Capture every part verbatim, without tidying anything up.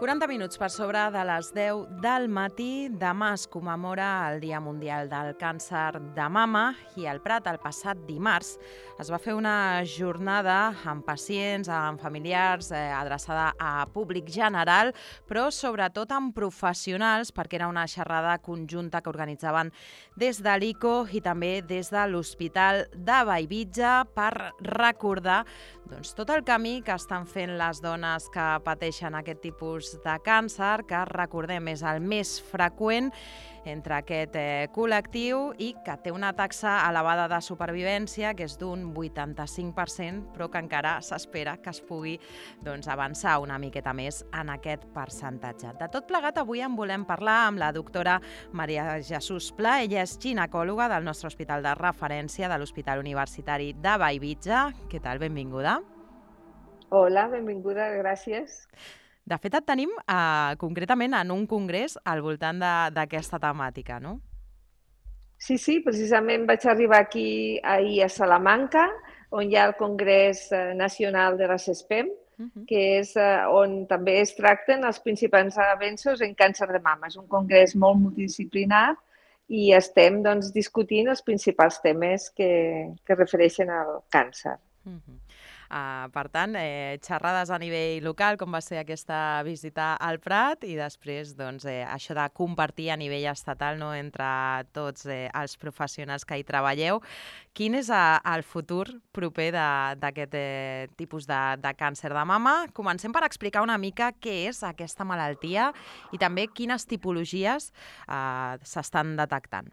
quaranta minuts per sobre de les deu del matí. Demà es commemora el Dia Mundial del Càncer de Mama i al Prat, el passat dimarts, es va fer una jornada amb pacients, amb familiars, eh, adreçada a públic general, però sobretot amb professionals, perquè era una xerrada conjunta que organitzaven des de l'I C O i també des de l'Hospital de Bellvitge per recordar doncs, tot el camí que estan fent les dones que pateixen aquest tipus de càncer, que recordem és el més freqüent entre aquest eh, col·lectiu i que té una taxa elevada de supervivència, que és d'un vuitanta-cinc per cent, però que encara s'espera que es pugui doncs, avançar una miqueta més en aquest percentatge. De tot plegat, avui en volem parlar amb la doctora Maria Jesús Pla. Ella és ginecòloga del nostre hospital de referència de l'Hospital Universitari de Bellvitge. Què tal? Benvinguda. Hola, benvinguda, gràcies. De fet, et tenim eh, concretament en un congrés al voltant d'aquesta temàtica, no? Sí, sí, precisament vaig arribar aquí ahir a Salamanca, on hi ha el Congrés Nacional de la CESPEM, uh -huh. que és eh, on també es tracten els principals avenços en càncer de mama. És un congrés molt multidisciplinar i estem doncs, discutint els principals temes que, que refereixen al càncer. Uh -huh. Uh, per tant, eh, xerrades a nivell local, com va ser aquesta visita al Prat, i després doncs, eh, això de compartir a nivell estatal, no, entre tots eh, els professionals que hi treballeu. Quin és a, el futur proper d'aquest eh, tipus de, de càncer de mama? Comencem per explicar una mica què és aquesta malaltia i també quines tipologies eh, s'estan detectant.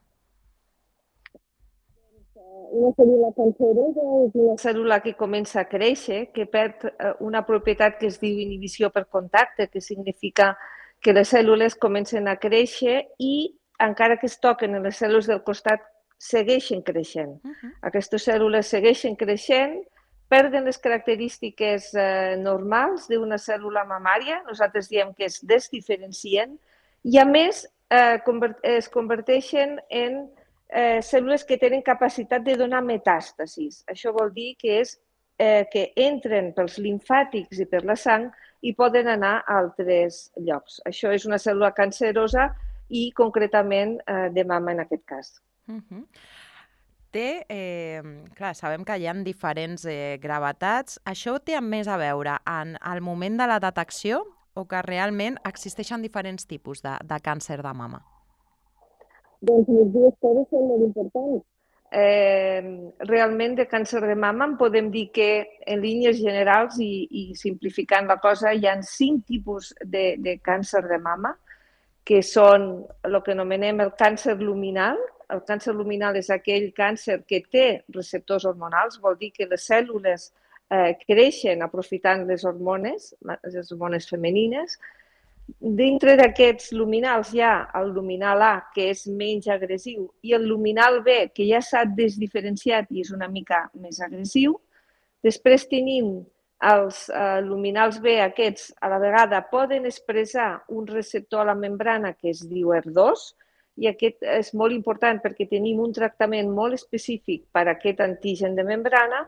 Una cèl·lula cancerosa és una cèl·lula que comença a créixer, que perd una propietat que es diu inhibició per contacte, que significa que les cèl·lules comencen a créixer i, encara que es toquen en les cèl·lules del costat, segueixen creixent. Uh-huh. Aquestes cèl·lules segueixen creixent, perden les característiques eh, normals d'una cèl·lula mamària, nosaltres diem que es desdiferencien, i a més eh, es converteixen en Eh, cèl·lules que tenen capacitat de donar metàstasis. Això vol dir que, és, eh, que entren pels limfàtics i per la sang i poden anar a altres llocs. Això és una cèl·lula cancerosa i concretament eh, de mama en aquest cas. Uh-huh. Té, eh, clar, sabem que hi ha diferents eh, gravetats. Això té més a veure en el moment de la detecció o que realment existeixen diferents tipus de, de càncer de mama? Doncs les dues coses són molt importants. Eh, realment de càncer de mama en podem dir que en línies generals i, i simplificant la cosa hi ha cinc tipus de, de càncer de mama que són el que anomenem el càncer luminal. El càncer luminal és aquell càncer que té receptors hormonals, vol dir que les cèl·lules eh, creixen aprofitant les hormones, les hormones femenines. Dintre d'aquests luminals hi ha el luminal A, que és menys agressiu, i el luminal B, que ja s'ha desdiferenciat i és una mica més agressiu. Després tenim els eh, luminals B, aquests a la vegada poden expressar un receptor a la membrana que es diu E R dos, i aquest és molt important perquè tenim un tractament molt específic per a aquest antigen de membrana.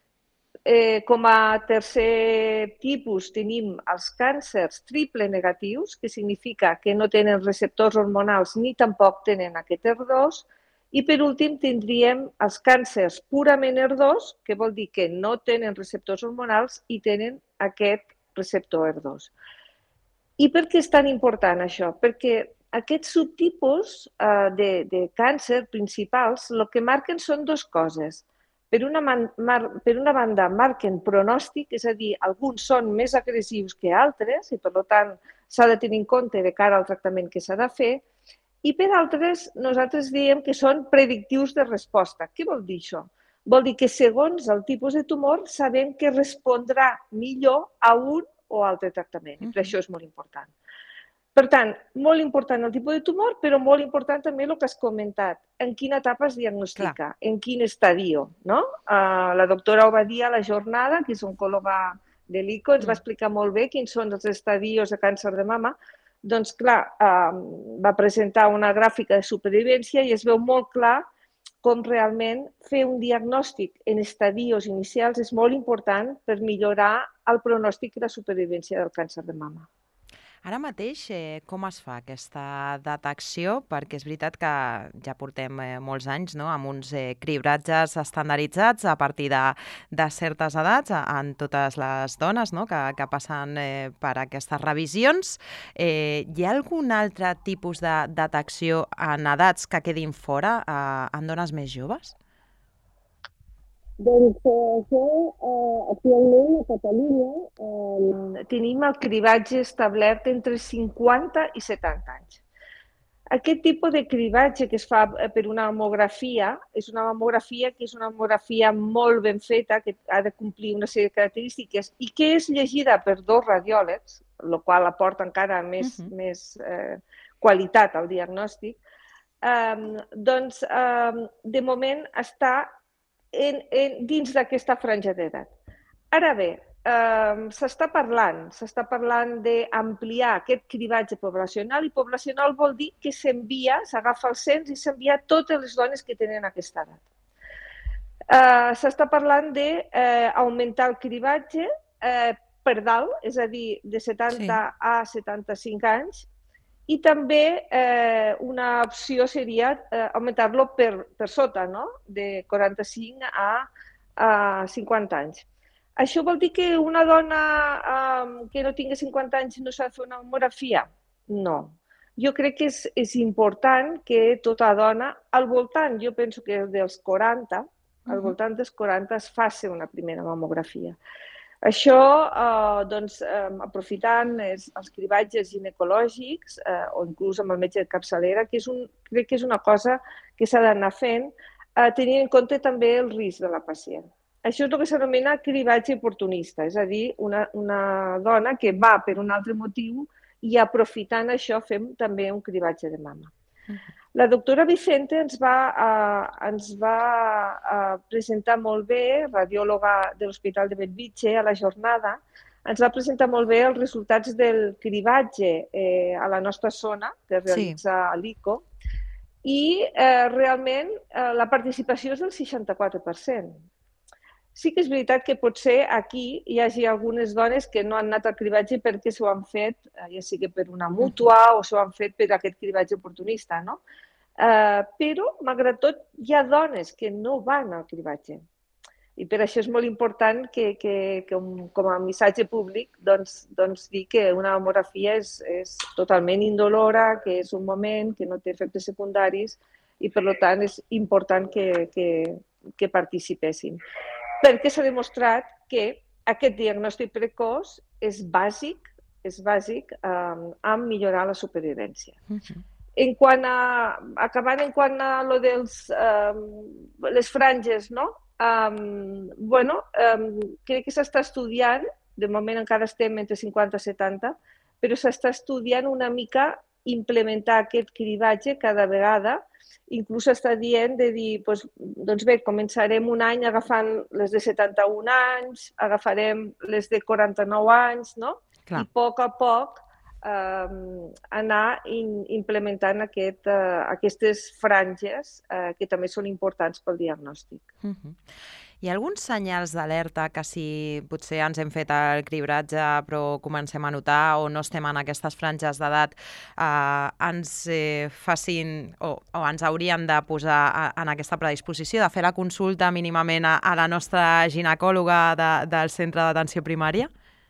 Eh, com a tercer tipus tenim els càncers triple negatius, que significa que no tenen receptors hormonals ni tampoc tenen aquest E R dos. I per últim tindríem els càncers purament E R dos, que vol dir que no tenen receptors hormonals i tenen aquest receptor E R dos. I per què és tan important això? Perquè aquests subtipus eh, de, de càncer principals el que marquen són dues coses. Per una, mar, per una banda, marquen pronòstic, és a dir, alguns són més agressius que altres i, per tant, s'ha de tenir en compte de cara al tractament que s'ha de fer. I per altres, nosaltres diem que són predictius de resposta. Què vol dir això? Vol dir que segons el tipus de tumor sabem que respondrà millor a un o altre tractament. I per això és molt important. Per tant, molt important el tipus de tumor, però molt important també el que has comentat, en quina etapa es diagnostica, Clar. en quin estadio. No? Uh, la doctora ho va dir a la jornada, que és oncòloga de l'I C O, ens mm. va explicar molt bé quins són els estadios de càncer de mama. Doncs, clar, uh, va presentar una gràfica de supervivència i es veu molt clar com realment fer un diagnòstic en estadios inicials és molt important per millorar el pronòstic i la supervivència del càncer de mama. Ara mateix, eh, com es fa aquesta detecció? Perquè és veritat que ja portem eh, molts anys, no?, amb uns eh, cribratges estandarditzats a partir de, de certes edats a- en totes les dones, no?, que, que passen eh, per aquestes revisions. Eh, hi ha algun altre tipus de detecció en edats que quedin fora, eh, en dones més joves? Doncs eh, això, eh, actualment a Catalunya eh, tenim el cribatge establert entre cinquanta i setanta anys. Aquest tipus de cribatge que es fa eh, per una mamografia és una mamografia que és una mamografia molt ben feta, que ha de complir una sèrie de característiques i que és llegida per dos radiòlegs, el qual aporta encara més, Uh -huh. més eh, qualitat al diagnòstic. Um, doncs, um, de moment, està en, en, dins d'aquesta franja d'edat. Ara bé, eh, s'està parlant, s'està parlant d'ampliar aquest cribatge poblacional, i poblacional vol dir que s'envia, s'agafa el cens i s'envia a totes les dones que tenen aquesta edat. Eh, s'està parlant d'augmentar eh, el cribatge eh, per dalt, és a dir, de setanta Sí. a setanta-cinc anys, i també eh, una opció seria eh, augmentar-lo per, per sota, no?, de quaranta-cinc a, a cinquanta anys. Això vol dir que una dona eh, que no tingui cinquanta anys no s'ha de fer una mamografia? No. Jo crec que és, és important que tota dona, al voltant, jo penso que dels quaranta, al voltant dels quaranta es faci una primera mamografia. Això, eh, doncs, eh, aprofitant els, els cribatges ginecològics eh, o inclús amb el metge de capçalera, que és un, crec que és una cosa que s'ha d'anar fent, eh, tenint en compte també el risc de la pacient. Això és el que s'anomena cribatge oportunista, és a dir, una, una dona que va per un altre motiu i aprofitant això fem també un cribatge de mama. Uh -huh. La doctora Vicente ens va, uh, ens va uh, presentar molt bé, radiòloga de l'Hospital de Bellvitge, a la jornada, ens va presentar molt bé els resultats del cribatge eh, a la nostra zona, que realitza sí. l'I C O, i eh, realment eh, la participació és del seixanta-quatre per cent. Sí que és veritat que potser aquí hi hagi algunes dones que no han anat al cribatge perquè s'ho han fet, ja sigui per una mútua o s'ho han fet per aquest cribatge oportunista, no? Uh, però, malgrat tot, hi ha dones que no van al cribatge. I per això és molt important que, que, que com a missatge públic, doncs, doncs dir que una mamografia és, és totalment indolora, que és un moment, que no té efectes secundaris i, per tant, és important que, que, que participessin. Perquè s'ha demostrat que aquest diagnòstic precoç és bàsic, és bàsic um, en millorar la supervivència. Uh -huh. En quant a, acabant en quant a lo dels, um, les franges, no? Um, bueno, um, crec que s'està estudiant, de moment encara estem entre cinquanta i setanta, però s'està estudiant una mica implementar aquest cribatge cada vegada. Inclús està dient de dir, doncs, doncs bé, començarem un any agafant les de setanta-un anys, agafarem les de quaranta-nou anys, no? Clar. I a poc a poc eh, anar in, implementant aquest, eh, aquestes franges eh, que també són importants pel diagnòstic. Uh -huh. Hi ha alguns senyals d'alerta que si potser ens hem fet el cribratge però comencem a notar o no estem en aquestes franges d'edat eh, ens eh, facin o, o ens haurien de posar a, en aquesta predisposició de fer la consulta mínimament a, a la nostra ginecòloga de, del centre d'atenció primària?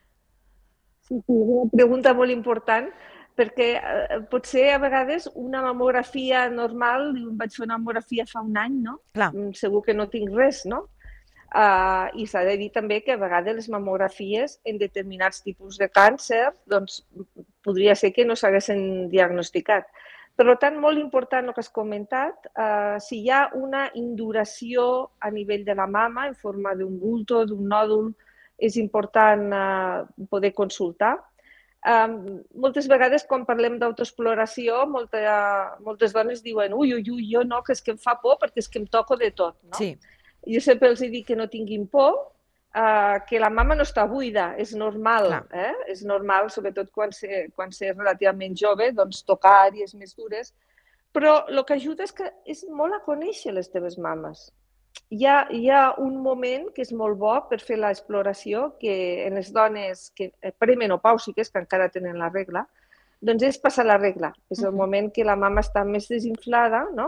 Sí, sí, és una pregunta molt important perquè eh, potser a vegades una mamografia normal, diu, vaig fer una mamografia fa un any, no? Clar. Segur que no tinc res, no? Uh, I s'ha de dir també que a vegades les mamografies en determinats tipus de càncer doncs, podria ser que no s'haguessin diagnosticat. Per tant, molt important el que has comentat, uh, si hi ha una induració a nivell de la mama en forma d'un bulto, d'un nòdul, és important uh, poder consultar. Um, moltes vegades quan parlem d'autoexploració molta, moltes dones diuen ui, ui, ui, jo no, que és que em fa por perquè és que em toco de tot, no? Sí. Jo sempre els dic que no tinguin por, eh, que la mama no està buida, és normal, eh? És normal, sobretot quan s'és quan relativament jove, doncs tocar àrees més dures, però el que ajuda és que és molt a conèixer les teves mames. Hi ha, hi ha un moment que és molt bo per fer l'exploració, que en les dones que premenopàusiques, que encara tenen la regla, doncs és passar la regla. És el Mhm. moment que la mama està més desinflada, no?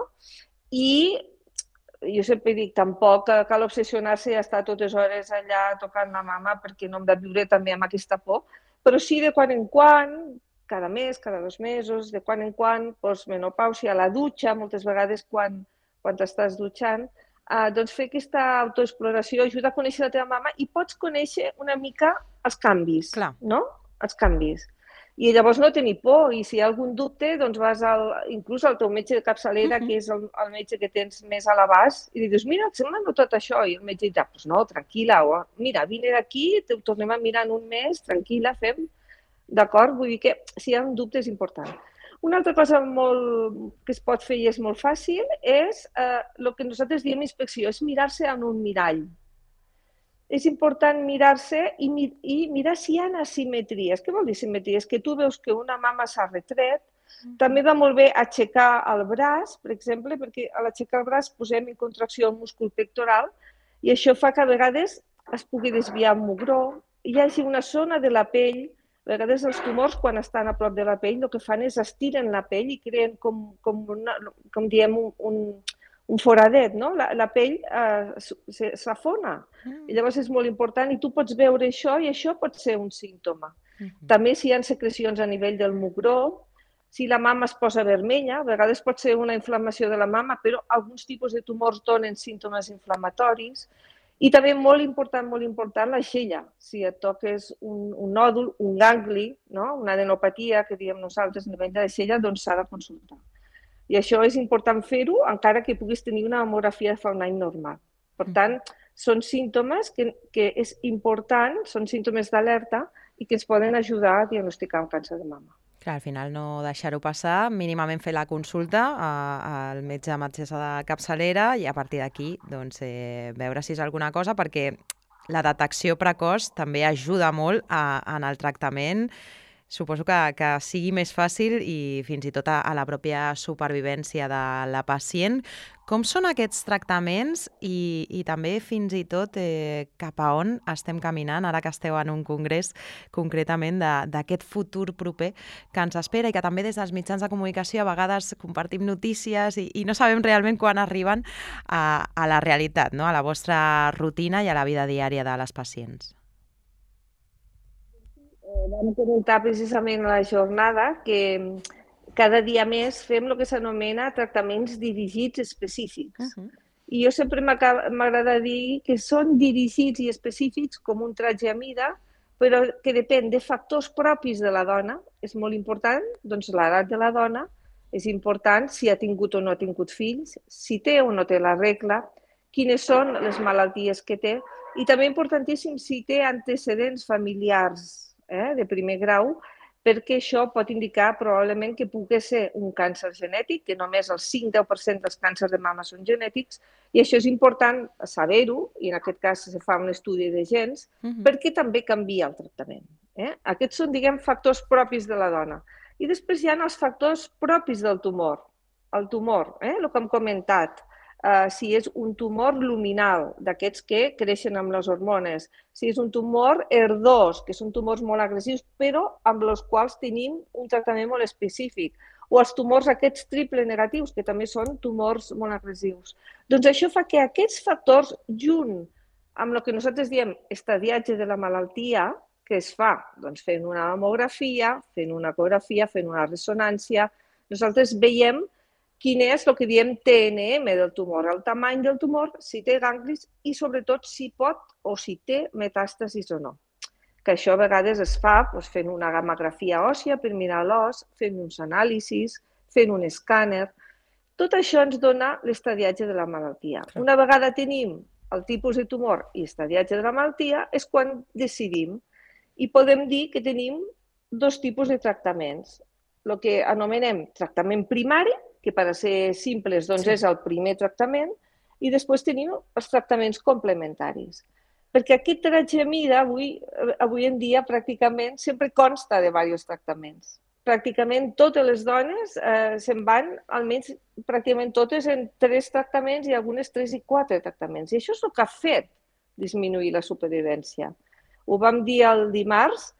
I jo sempre dic, tampoc cal obsessionar-se i estar totes hores allà tocant la mama perquè no hem de viure també amb aquesta por, però sí de quan en quan, cada mes, cada dos mesos, de quan en quan, postmenopàusia, a la dutxa, moltes vegades quan, quan t'estàs dutxant, eh, doncs fer aquesta autoexploració ajuda a conèixer la teva mama i pots conèixer una mica els canvis, Clar. no? Els canvis. I llavors no tenir por, i si hi ha algun dubte, doncs vas al, inclús al teu metge de capçalera, Mhm. que és el, el metge que tens més a l'abast, i li dius, mira, et sembla tot això? I el metge dirà, pues no, tranquil·la, o mira, vine d'aquí, ho tornem a mirar en un mes, tranquil·la, fem, d'acord? Vull dir que si hi ha un dubte és important. Una altra cosa molt, que es pot fer i és molt fàcil és eh, el que nosaltres diem inspecció, és mirar-se en un mirall. És important mirar-se i, mi i mirar si hi ha asimetries. Què vol dir simetries? Que tu veus que una mama s'ha retret. També va molt bé aixecar el braç, per exemple, perquè a l'aixecar el braç posem en contracció el múscul pectoral i això fa que a vegades es pugui desviar un mugró, hi hagi una zona de la pell. A vegades els tumors, quan estan a prop de la pell, el que fan és estiren la pell i creen, com, com, una, com diem, un, un, un foradet, no? La, la pell eh, s'afona. I llavors és molt important i tu pots veure això i això pot ser un símptoma. Mhm. També si hi ha secrecions a nivell del mugró, si la mama es posa vermella, a vegades pot ser una inflamació de la mama, però alguns tipus de tumors donen símptomes inflamatoris. I també molt important, molt important, la xella. Si et toques un, un nòdul, un gangli, no? Una adenopatia, que diem nosaltres, a nivell de la xella, doncs s'ha de consultar. I això és important fer-ho, encara que puguis tenir una mamografia de fa un any normal. Per tant, són símptomes que, que és important, són símptomes d'alerta i que ens poden ajudar a diagnosticar un càncer de mama. Clar, al final no deixar-ho passar, mínimament fer la consulta al metge metgessa de capçalera i a partir d'aquí doncs, eh, veure si és alguna cosa, perquè la detecció precoç també ajuda molt a, en el tractament. Suposo que, que sigui més fàcil i fins i tot a, a la pròpia supervivència de la pacient. Com són aquests tractaments i, i també fins i tot eh, cap a on estem caminant, ara que esteu en un congrés concretament d'aquest futur proper que ens espera i que també des dels mitjans de comunicació a vegades compartim notícies i, i no sabem realment quan arriben a, a la realitat, no? A la vostra rutina i a la vida diària de les pacients. Vam comentar precisament a la jornada que cada dia més fem el que s'anomena tractaments dirigits específics. Uh -huh. I jo sempre m'agrada dir que són dirigits i específics com un tratge a mida, però que depèn de factors propis de la dona. És molt important, doncs l'edat de la dona, és important si ha tingut o no ha tingut fills, si té o no té la regla, quines són les malalties que té, i també importantíssim si té antecedents familiars eh, de primer grau, perquè això pot indicar probablement que pugui ser un càncer genètic, que només el cinc a deu per cent dels càncers de mama són genètics, i això és important saber-ho, i en aquest cas se fa un estudi de gens, uh-huh. perquè també canvia el tractament. Eh? Aquests són, diguem, factors propis de la dona. I després hi ha els factors propis del tumor. El tumor, eh? el que hem comentat, Uh, si és un tumor luminal, d'aquests que creixen amb les hormones, si és un tumor E R D dos, que són tumors molt agressius, però amb els quals tenim un tractament molt específic, o els tumors aquests triple negatius, que també són tumors molt agressius. Doncs això fa que aquests factors, junt amb el que nosaltres diem estadiatge de la malaltia, que es fa doncs, fent una mamografia, fent una ecografia, fent una ressonància, nosaltres veiem quin és el que diem T N M del tumor, el tamany del tumor, si té ganglis i sobretot si pot o si té metàstasis o no. Que això a vegades es fa doncs, fent una gammagrafia òssia per mirar l'os, fent uns anàlisis, fent un escàner. Tot això ens dona l'estadiatge de la malaltia. Una vegada tenim el tipus de tumor i estadiatge de la malaltia és quan decidim i podem dir que tenim dos tipus de tractaments. El que anomenem tractament primari, que per a ser simples doncs, sí. és el primer tractament, i després tenim els tractaments complementaris. Perquè aquest tratge a mida avui, avui en dia pràcticament sempre consta de diversos tractaments. Pràcticament totes les dones eh, se'n van, almenys pràcticament totes, en tres tractaments i algunes tres i quatre tractaments. I això és el que ha fet disminuir la supervivència. Ho vam dir el dimarts,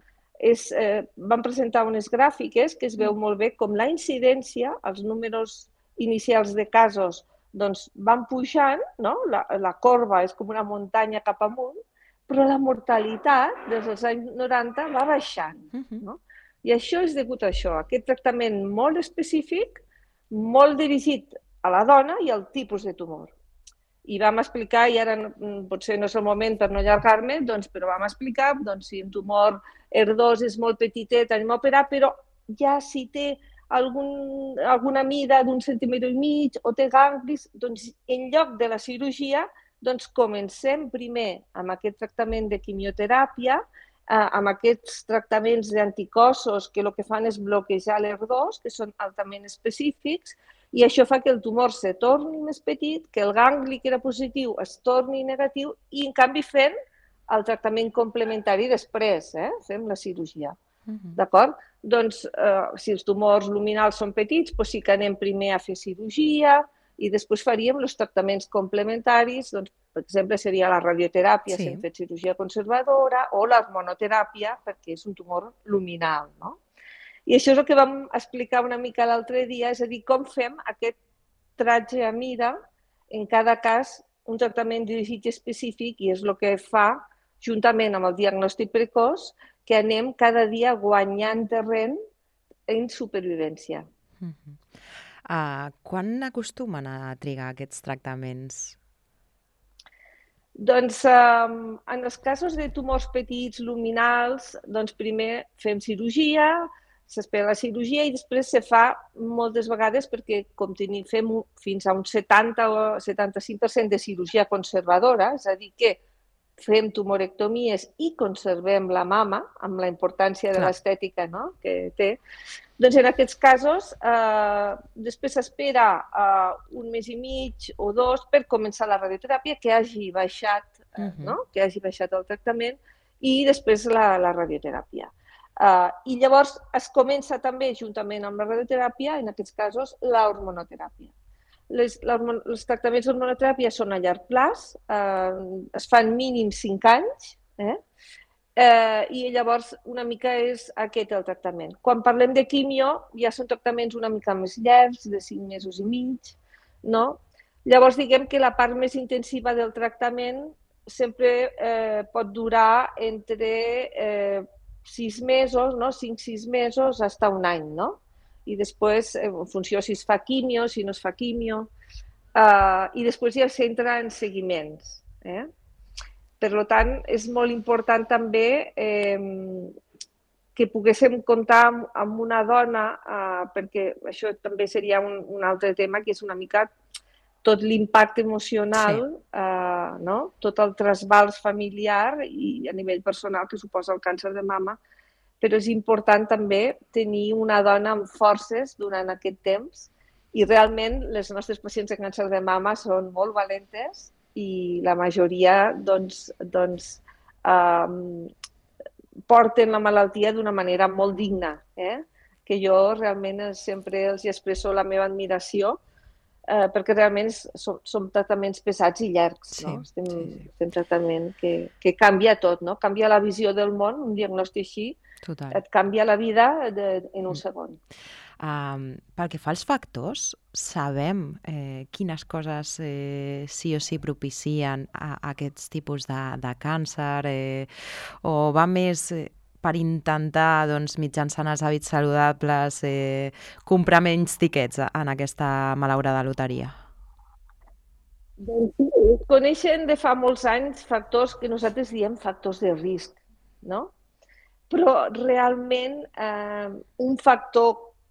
és, eh, van presentar unes gràfiques que es veu molt bé com la incidència, els números inicials de casos, doncs van pujant, no? La, la corba és com una muntanya cap amunt, però la mortalitat des dels anys noranta va baixant, no? I això és degut a això, aquest tractament molt específic, molt dirigit a la dona i al tipus de tumor. I vam explicar, i ara potser no és el moment per no allargar-me, doncs, però vam explicar doncs, si un tumor E R dos és molt petitet, anem a operar, però ja si té algun, alguna mida d'un centímetre i mig o té ganglis, doncs en lloc de la cirurgia, doncs comencem primer amb aquest tractament de quimioteràpia, eh, amb aquests tractaments d'anticossos que el que fan és bloquejar l'E R dos, que són altament específics, i això fa que el tumor se torni més petit, que el gangli que era positiu es torni negatiu i, en canvi, fem el tractament complementari després, eh? Fem la cirurgia. Uh-huh. D'acord? Doncs, eh, si els tumors luminals són petits, doncs sí que anem primer a fer cirurgia i després faríem els tractaments complementaris, doncs, per exemple, seria la radioteràpia, sí. Si hem fet cirurgia conservadora, o l'hormonoteràpia, perquè és un tumor luminal, no? I això és el que vam explicar una mica l'altre dia, és a dir, com fem aquest tratge a mida, en cada cas, un tractament dirigit específic, i és el que fa, juntament amb el diagnòstic precoç, que anem cada dia guanyant terreny en supervivència. Uh-huh. Uh, quan acostumen a trigar aquests tractaments? Doncs um, en els casos de tumors petits, luminals, doncs primer fem cirurgia, s'espera la cirurgia i després se fa moltes vegades perquè com tenim, fem fins a un setanta o setanta-cinc per cent de cirurgia conservadora, és a dir, que fem tumorectomies i conservem la mama, amb la importància de l'estètica, no?, que té. Doncs en aquests casos eh, després s'espera eh, un mes i mig o dos per començar la radioteràpia, que hagi baixat, eh, no?, que hagi baixat el tractament, i després la, la radioteràpia. Uh, I llavors es comença també, juntament amb la radioteràpia, en aquests casos, l'hormonoteràpia. Les, els tractaments d'hormonoteràpia són a llarg plaç, uh, es fan mínim cinc anys, eh? Uh, i llavors una mica és aquest el tractament. Quan parlem de quimio, ja són tractaments una mica més llargs, de cinc mesos i mig, no? Llavors, diguem que la part més intensiva del tractament sempre eh, pot durar entre eh, sis mesos, no? cinc sis mesos, fins a un any, no? I després, en funció si es fa quimio, si no es fa quimio, uh, i després ja s'entra en seguiments. Eh? Per tant, és molt important també eh, que poguéssim comptar amb, amb una dona, uh, perquè això també seria un, un altre tema, que és una mica tot l'impacte emocional, sí. eh, no? Tot el trasbals familiar i a nivell personal que suposa el càncer de mama, però és important també tenir una dona amb forces durant aquest temps i realment les nostres pacients de càncer de mama són molt valentes i la majoria doncs, doncs, eh, porten la malaltia d'una manera molt digna, eh? Que jo realment sempre els expresso la meva admiració, Eh, perquè realment som, som tractaments pesats i llargs, no? Sí, estem, sí, sí. estem tractament que, que canvia tot, no? Canvia la visió del món, un diagnòstic així, Total. Et canvia la vida de, en un mm. segon. Um, pel que fa als factors, sabem eh, quines coses eh, sí o sí propicien a, a aquests tipus de, de càncer eh, o va més... Eh, per intentar, doncs, mitjançant els hàbits saludables, eh, comprar menys tiquets en aquesta malaurada loteria? Doncs sí, es coneixen de fa molts anys factors que nosaltres diem factors de risc, no? Però realment eh, un factor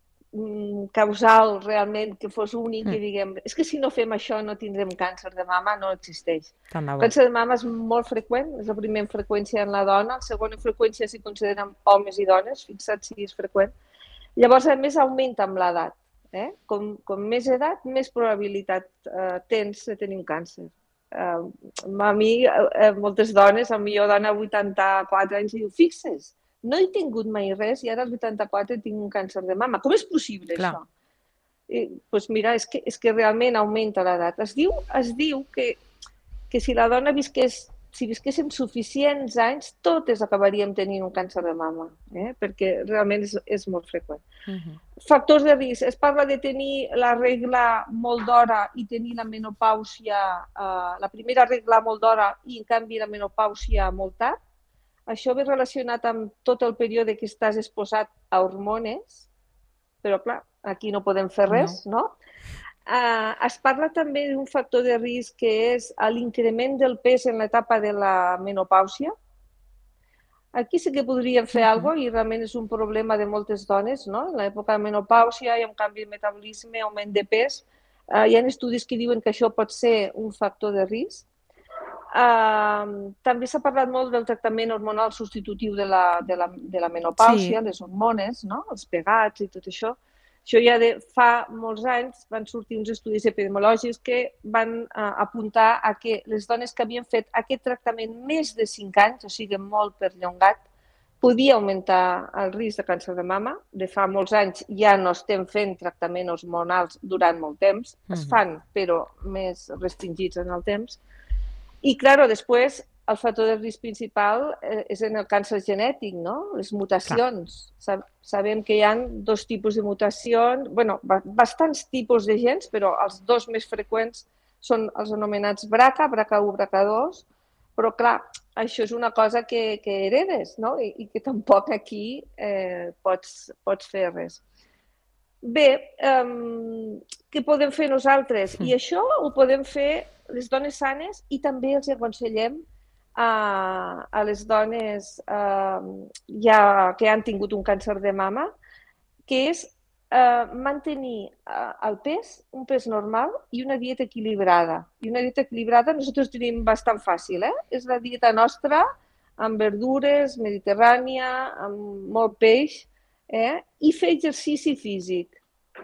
causal realment que fos únic mm. i diguem, és que si no fem això no tindrem càncer de mama, no existeix. El càncer de mama és molt freqüent, és el primer en freqüència en la dona, el segon en freqüència si consideren homes i dones, fixa't si és freqüent. Llavors, a més, augmenta amb l'edat. Eh? Com, com més edat, més probabilitat eh, tens de tenir un càncer. Eh, a mi, eh, moltes dones, a mi jo dona vuitanta-quatre anys i diu, fixes, no he tingut mai res i ara als vuitanta-quatre tinc un càncer de mama. Com és possible, Clar. Això? Doncs pues mira, és que, és que realment augmenta l'edat. Es diu, es diu que, que si la dona visqués si visquéssim suficients anys, totes acabaríem tenint un càncer de mama, eh? Perquè realment és, és molt freqüent. Uh-huh. Factors de risc. Es parla de tenir la regla molt d'hora i tenir la menopàusia, eh, la primera regla molt d'hora i, en canvi, la menopàusia molt tard. Això ve relacionat amb tot el període que estàs exposat a hormones, però, clar, aquí no podem fer res, no? no? Uh, es parla també d'un factor de risc que és l'increment del pes en l'etapa de la menopàusia. Aquí sí que podríem fer uh-huh. alguna cosa i realment és un problema de moltes dones, no? En l'època de menopàusia hi ha un canvi de metabolisme, augment de pes. Uh, hi ha estudis que diuen que això pot ser un factor de risc. Uh, també s'ha parlat molt del tractament hormonal substitutiu de la, de la, de la menopàusia, sí. Les hormones, no? Els pegats i tot això. Això ja de fa molts anys van sortir uns estudis epidemiològics que van uh, apuntar a que les dones que havien fet aquest tractament més de cinc anys, o sigui, molt perllongat, podia augmentar el risc de càncer de mama. De fa molts anys ja no estem fent tractaments hormonals durant molt temps, mm-hmm. es fan, però més restringits en el temps. I, clar, després, el factor de risc principal és en el càncer genètic, no? Les mutacions. Clar. Sabem que hi ha dos tipus de mutacions, bueno, bastants tipus de gens, però els dos més freqüents són els anomenats B R C A, B R C A u, B R C A dos, però, clar, això és una cosa que, que heredes, no? I, i que tampoc aquí eh, pots, pots fer res. Bé, um, què podem fer nosaltres? I això ho podem fer les dones sanes i també els aconsellem a, a les dones uh, ja que han tingut un càncer de mama, que és uh, mantenir uh, el pes, un pes normal i una dieta equilibrada. I una dieta equilibrada nosaltres tenim bastant fàcil, eh? És la dieta nostra, amb verdures, mediterrània, amb molt peix, eh? I fer exercici físic.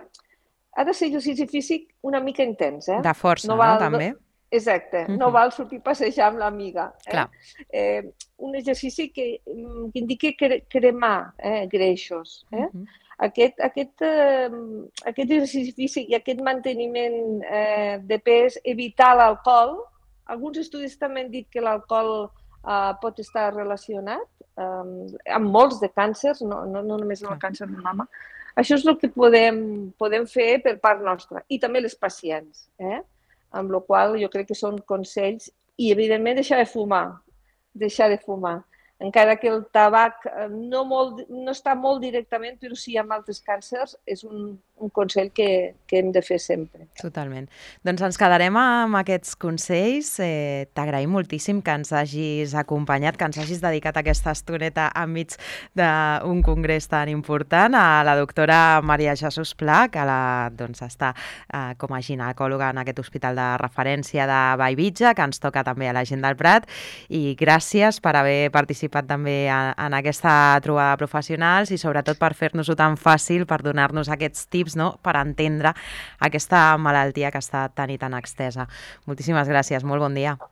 Ha de ser exercici físic una mica intens, eh? De força, no, val... no també? Exacte, uh-huh. No val sortir a passejar amb l'amiga. Eh? Eh, un exercici que, que indiqui cremar eh, greixos. Eh? Uh-huh. Aquest, aquest, eh, aquest exercici físic i aquest manteniment eh, de pes, evitar l'alcohol. Alguns estudis també han dit que l'alcohol eh, pot estar relacionat eh, amb molts de càncers, no, no, no només amb el càncer de mama. Això és el que podem, podem fer per part nostra. I també les pacients. Eh? Amb la qual jo crec que són consells i, evidentment, deixar de fumar, deixar de fumar. Encara que el tabac no, molt, no està molt directament, però sí amb altres càncers, és un, un consell que, que hem de fer sempre. Totalment. Doncs ens quedarem amb aquests consells. Eh, T'agraïm moltíssim que ens hagis acompanyat, que ens hagis dedicat aquesta estoneta enmig d'un congrés tan important, a la doctora Maria Jesús Pla, que la, doncs, està eh, com a ginecòloga en aquest hospital de referència de Bellvitge, que ens toca també a la gent del Prat. I gràcies per haver participat també en aquesta trobada de professionals i sobretot per fer-nos-ho tan fàcil, per donar-nos aquests tips, no?, per entendre aquesta malaltia que està tan i tan extesa. Moltíssimes gràcies, molt bon dia.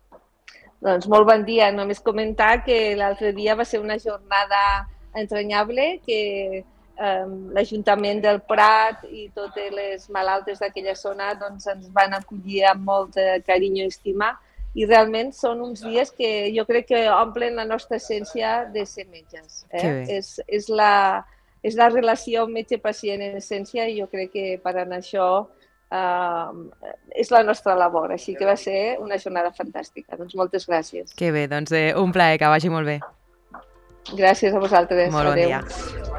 Doncs molt bon dia. Només comentar que l'altre dia va ser una jornada entranyable, que eh, l'Ajuntament del Prat i totes les malaltes d'aquella zona doncs, ens van acollir amb molt carinyo i estima. I realment són uns dies que jo crec que omplen la nostra essència de ser metges. Eh? És, és, la, és la relació metge-pacient en essència i jo crec que per anar això eh, és la nostra labor. Així que va ser una jornada fantàstica. Doncs moltes gràcies. Que bé, doncs eh, un plaer, que vagi molt bé. Gràcies a vosaltres. Molt bon Adéu. dia.